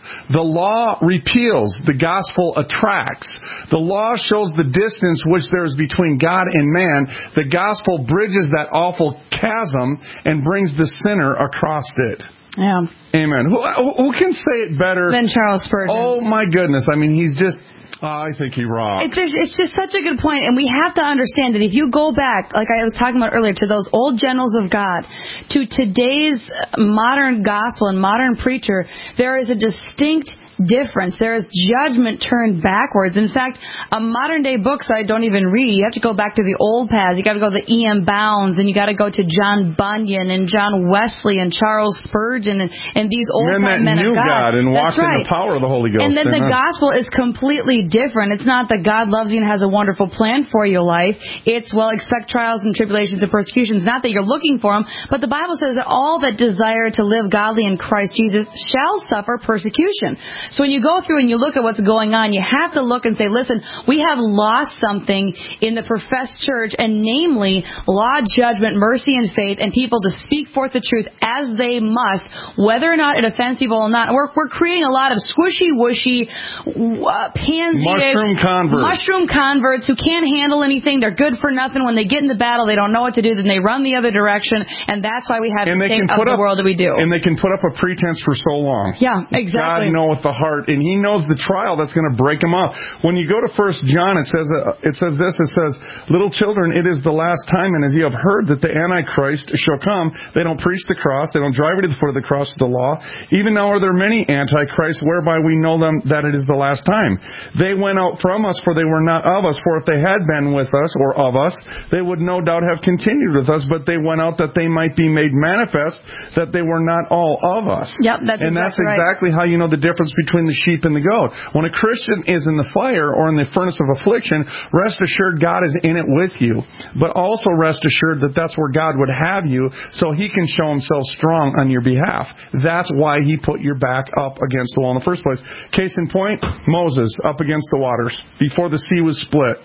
The law repeals. The gospel attracts. The law shows the distance which there is between God and man. The gospel bridges that awful chasm and brings the sinner across it. Yeah. Amen. Who, who can say it better than Charles Spurgeon? Oh, my goodness. I mean, he's just... Oh, I think he rocks. It's just, it's just such a good point, and we have to understand that if you go back, like I was talking about earlier, to those old generals of God, to today's modern gospel and modern preacher, there is a distinct difference. There is judgment turned backwards. In fact, a modern day books I don't even read. You have to go back to the old paths. You got to go to the E M Bounds, and you got to go to John Bunyan and John Wesley and Charles Spurgeon and, and these old time men of God. God and That's walked right. in the power of the Holy Ghost. And then Amen. the gospel is completely different. It's not that God loves you and has a wonderful plan for your life. It's, well, expect trials and tribulations and persecutions. Not that you're looking for them, but the Bible says that all that desire to live godly in Christ Jesus shall suffer persecution. So when you go through and you look at what's going on, you have to look and say, listen, we have lost something in the professed church, and namely law, judgment, mercy, and faith, and people to speak forth the truth as they must, whether or not it offends people or not. We're, we're creating a lot of squishy-wushy, uh, pansy-ish, mushroom converts. mushroom converts who can't handle anything. They're good for nothing. When they get in the battle, they don't know what to do. Then they run the other direction, and that's why we have and the they state can of put the up, world that we do. And they can put up a pretense for so long. Yeah, exactly. God knoweth the heart, and He knows the trial that's going to break them up. When you go to First John, it says uh, it says this. It says, "Little children, it is the last time, and as you have heard that the Antichrist shall come, they don't preach the cross, they don't drive it to the foot of the cross of the law. Even now are there many antichrists, whereby we know them that it is the last time. They went out from us, for they were not of us. For if they had been with us or of us, they would no doubt have continued with us. But they went out that they might be made manifest that they were not all of us." Yep, that's and exactly that's right. exactly how you know the difference between the sheep and the goat. When a Christian is in the fire or in the furnace of affliction, rest assured God is in it with you. But also rest assured that that's where God would have you, so He can show Himself strong on your behalf. That's why He put your back up against the wall in the first place. Case in point, Moses up against the waters before the sea was split.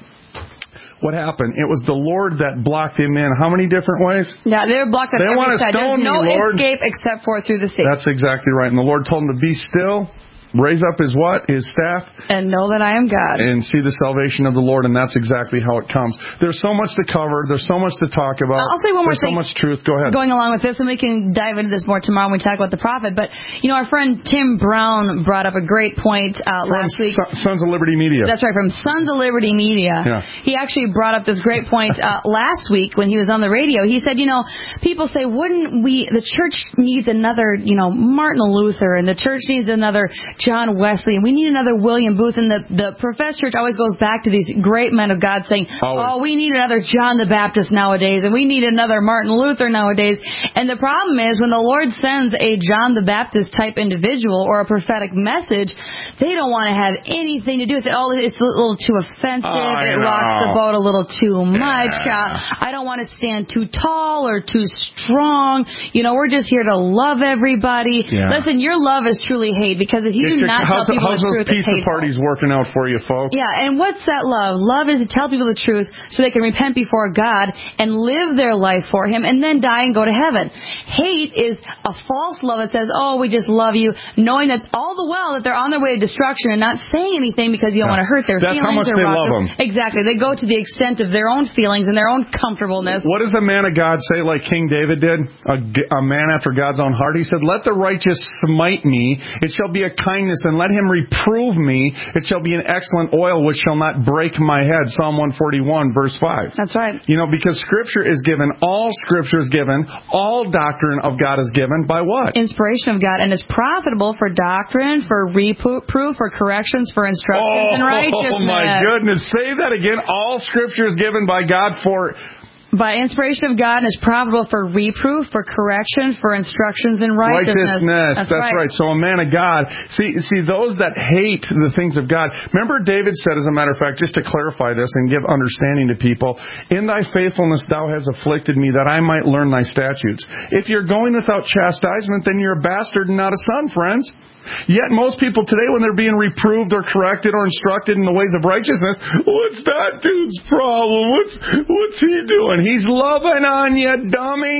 What happened? It was the Lord that blocked him in. How many different ways? Yeah, they were blocked on they every want to side. There's stone no me, Lord. escape except for through the sea. That's exactly right. And the Lord told him to be still, raise up his what? His staff. And know that I am God. And see the salvation of the Lord, and that's exactly how it comes. There's so much to cover. There's so much to talk about. I'll say one more There's thing. so much truth. Go ahead. Going along with this, and we can dive into this more tomorrow when we talk about the prophet. But, you know, our friend Tim Brown brought up a great point uh, from last week. Sons of Liberty Media. That's right, from Sons of Liberty Media. Yeah. He actually brought up this great point uh, last week when he was on the radio. He said, you know, people say, wouldn't we, the church needs another, you know, Martin Luther, and the church needs another John Wesley, and we need another William Booth. And the, the professed church always goes back to these great men of God saying, always. oh, we need another John the Baptist nowadays, and we need another Martin Luther nowadays. And the problem is when the Lord sends a John the Baptist type individual or a prophetic message, they don't want to have anything to do with it. Oh, it's a little too offensive. Oh, it know. rocks the boat a little too much. Yeah. Uh, I don't want to stand too tall or too strong. You know, we're just here to love everybody. Yeah. Listen, your love is truly hate, because if you it's do your, not how's, tell people how's the truth, those pizza it's hateful. parties working out for you, folks? Yeah, and what's that love? Love is to tell people the truth so they can repent before God and live their life for Him and then die and go to heaven. Hate is a false love that says, oh, we just love you, knowing that all the while that they're on their way to destruction and not saying anything because you don't yeah. want to hurt their That's feelings. That's how much or they rock love them. them. Exactly. They go to the extent of their own feelings and their own comfortableness. What does a man of God say, like King David did? A, a man after God's own heart. He said, let the righteous smite me. It shall be a kindness, and let him reprove me. It shall be an excellent oil which shall not break my head. Psalm one forty-one, verse five. That's right. You know, because Scripture is given, all Scripture is given, all doctrine of God is given by what? Inspiration of God, and is profitable for doctrine, for reproof, for corrections, for instructions oh, in righteousness. Oh, my goodness. Say that again. All Scripture is given by God for... By inspiration of God, and is profitable for reproof, for correction, for instructions in righteousness. Righteousness. That's, That's right. right. So a man of God. See, see, those that hate the things of God. Remember David said, as a matter of fact, just to clarify this and give understanding to people, in thy faithfulness thou hast afflicted me, that I might learn thy statutes. If you're going without chastisement, then you're a bastard and not a son, friends. Yet most people today, when they're being reproved or corrected or instructed in the ways of righteousness, what's that dude's problem? What's what's he doing? He's loving on you, dummy.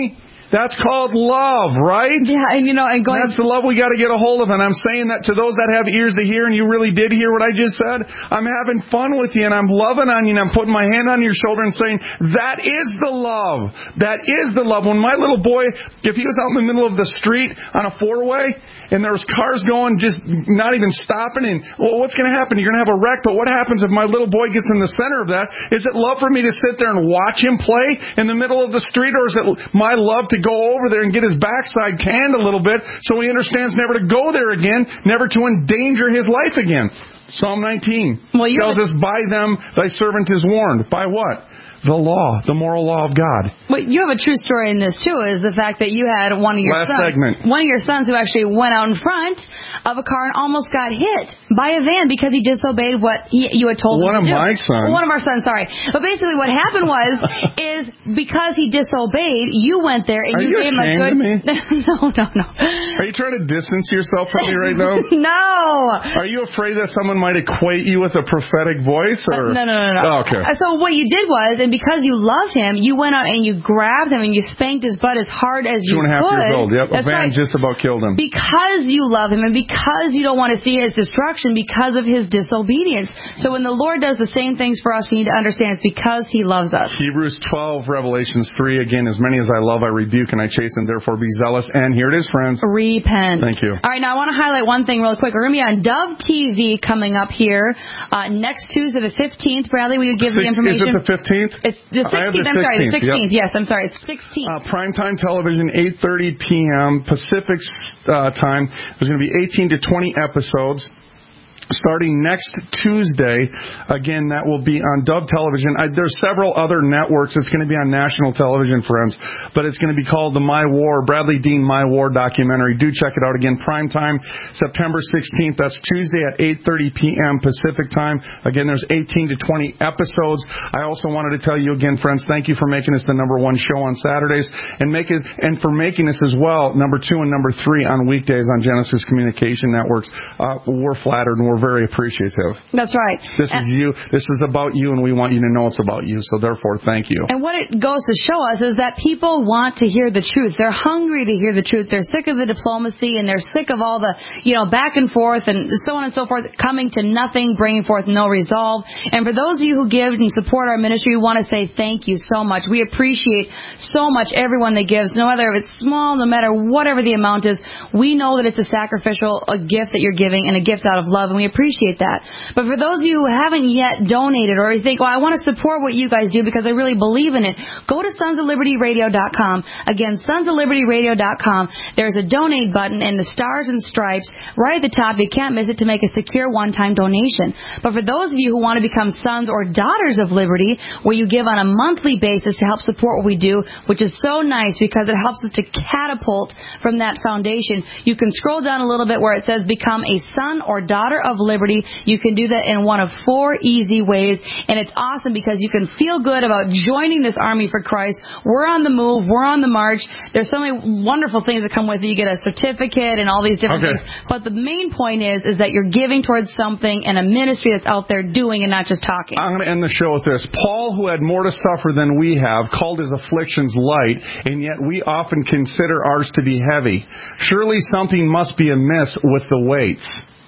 That's called love, right? Yeah, and you know, and going. That's the love we got to get a hold of. And I'm saying that to those that have ears to hear, and you really did hear what I just said. I'm having fun with you, and I'm loving on you, and I'm putting my hand on your shoulder and saying, that is the love. That is the love. When my little boy, if he was out in the middle of the street on a four-way, and there was cars going, just not even stopping, and well, what's going to happen? You're going to have a wreck, but what happens if my little boy gets in the center of that? Is it love for me to sit there and watch him play in the middle of the street, or is it my love to go over there and get his backside canned a little bit so he understands never to go there again, never to endanger his life again? Psalm nineteen well, tells us, by them thy servant is warned. By what? The law, the moral law of God. Well, you have a true story in this, too, is the fact that you had one of your Last sons, segment. one of your sons who actually went out in front of a car and almost got hit by a van because he disobeyed what he, you had told one him to do. One of my sons. One of our sons, sorry. But basically what happened was, is because he disobeyed, you went there and Are you, you gave him a ashamed good... of me? no, no, no. Are you trying to distance yourself from me right now? No. Are you afraid that someone might equate you with a prophetic voice? Or? Uh, no, no, no, no. Oh, okay. So what you did was, and because you loved him, you went out and you grabbed him and you spanked his butt as hard as Two you and a half could. years old, yep. That's a van right. just about killed him. Because you love him and because you don't want to see his destruction because of his disobedience. So when the Lord does the same things for us, we need to understand it's because he loves us. Hebrews twelve, Revelations three, again, as many as I love, I rebuke and I chasten, therefore be zealous. And here it is, friends. Repent. Thank you. All right, now I want to highlight one thing real quick. We're going to be on Dove T V coming up here uh, next Tuesday the fifteenth. Bradley, we would give Six, the information. Is it the fifteenth? It's the sixteenth. I'm sorry, the sixteenth. Yep. Yes, I'm sorry, it's sixteenth. Uh, primetime television, eight thirty p.m. Pacific uh, time. There's going to be eighteen to twenty episodes. Starting next Tuesday, again, that will be on Dove Television. I, there's several other networks. It's going to be on national television, friends, but it's going to be called the My War, Bradley Dean My War documentary. Do check it out. Again, prime time, September sixteenth. That's Tuesday at eight thirty p.m. Pacific time. Again, there's eighteen to twenty episodes. I also wanted to tell you again, friends, thank you for making us the number one show on Saturdays, and make it, and for making us as well number two and number three on weekdays on Genesis Communication Networks. Uh, we're flattered and we're very appreciative. That's right. This and, is you. This is about you, and we want you to know it's about you. So therefore, thank you. And what it goes to show us is that people want to hear the truth. They're hungry to hear the truth. They're sick of the diplomacy, and they're sick of all the, you know, back and forth and so on and so forth, coming to nothing, bringing forth no resolve. And for those of you who give and support our ministry, we want to say thank you so much. We appreciate so much everyone that gives, no matter if it's small, no matter whatever the amount is. We know that it's a sacrificial a gift that you're giving and a gift out of love, and we appreciate that. But for those of you who haven't yet donated, or you think, well, I want to support what you guys do because I really believe in it, go to sons of liberty radio dot com. Again, sons of liberty radio dot com. There's a donate button and the stars and stripes right at the top. You can't miss it to make a secure one-time donation. But for those of you who want to become sons or daughters of liberty, where you give on a monthly basis to help support what we do, which is so nice because it helps us to catapult from that foundation, you can scroll down a little bit where it says become a son or daughter of liberty. You can do that in one of four easy ways, and it's awesome because you can feel good about joining this army for Christ. We're on the move. We're on the march. There's so many wonderful things that come with it. You get a certificate and all these different okay. things. But the main point is, is that you're giving towards something and a ministry that's out there doing and not just talking. I'm going to end the show with this. Paul, who had more to suffer than we have, called his afflictions light, and yet we often consider ours to be heavy. Surely something must be amiss with the weights.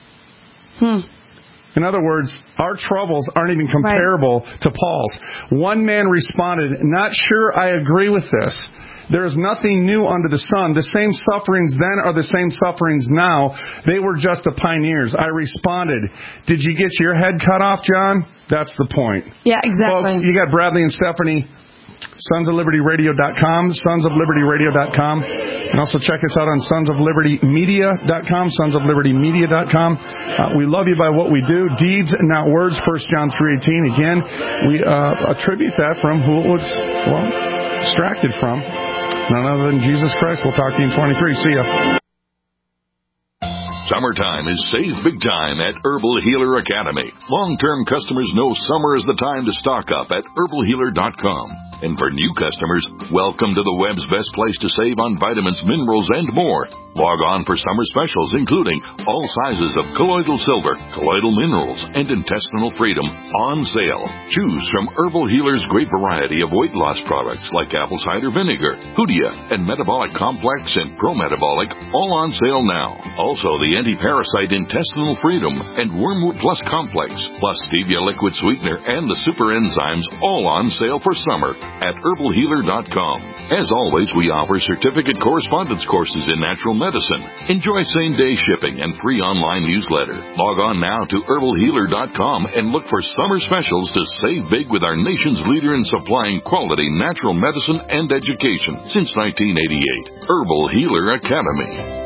Hmm. In other words, our troubles aren't even comparable right. to Paul's. One man responded, not sure I agree with this. There is nothing new under the sun. The same sufferings then are the same sufferings now. They were just the pioneers. I responded, did you get your head cut off, John? That's the point. Yeah, exactly. Folks, you got Bradley and Stephanie. sons of liberty radio dot com, sons of liberty radio dot com. And also check us out on sons of liberty media dot com, sons of liberty media dot com. Uh, we love you by what we do. Deeds, not words, First John three eighteen. Again, we uh, attribute that from who it was, well, extracted from. None other than Jesus Christ. We'll talk to you in twenty-three. See ya. Summertime is save big time at Herbal Healer Academy. Long-term customers know summer is the time to stock up at herbal healer dot com. And for new customers, welcome to the web's best place to save on vitamins, minerals, and more. Log on for summer specials, including all sizes of colloidal silver, colloidal minerals, and intestinal freedom on sale. Choose from Herbal Healer's great variety of weight loss products like apple cider vinegar, Hoodia, and Metabolic Complex and Pro-Metabolic, all on sale now. Also, the anti-parasite intestinal freedom and Wormwood Plus Complex, plus stevia liquid sweetener and the super enzymes, all on sale for summer at herbal healer dot com. As always, we offer certificate correspondence courses in natural medicine. Enjoy same-day shipping and free online newsletter. Log on now to herbal healer dot com and look for summer specials to save big with our nation's leader in supplying quality natural medicine and education since nineteen eighty-eight. Herbal Healer Academy.